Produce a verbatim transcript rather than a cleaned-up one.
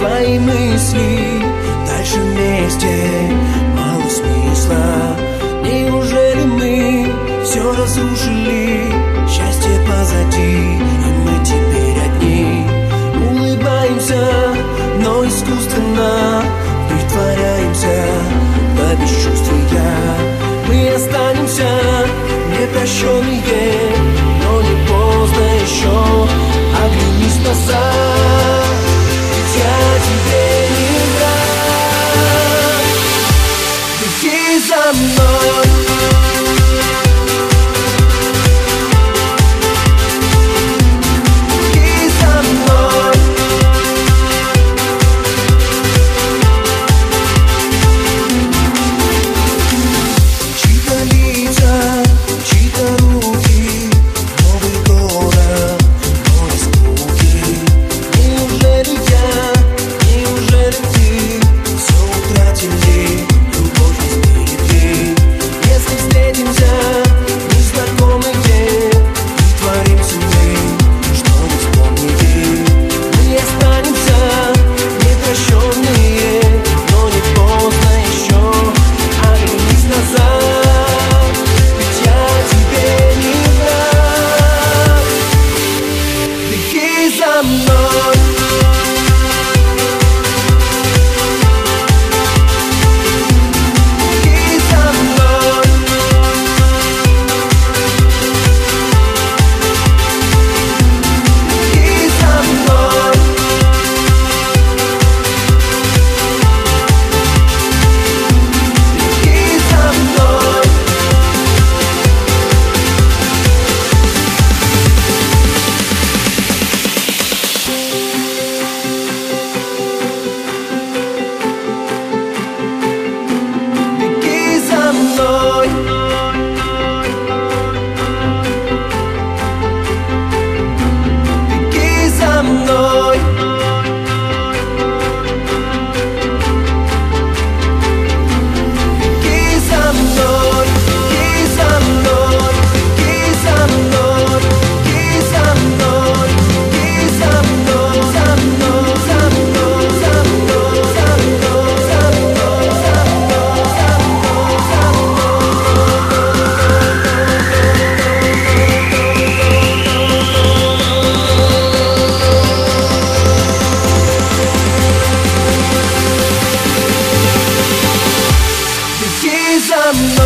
твои мысли. Дальше вместе мало смысла. Неужели мы все разрушили? Счастье позади, и мы теперь одни. Улыбаемся, но искусственно притворяемся до бесчувствия. Мы останемся непрощенные, но не поздно еще. Оглянись назад, ведь я тебе не враг. Беги за мной. I'm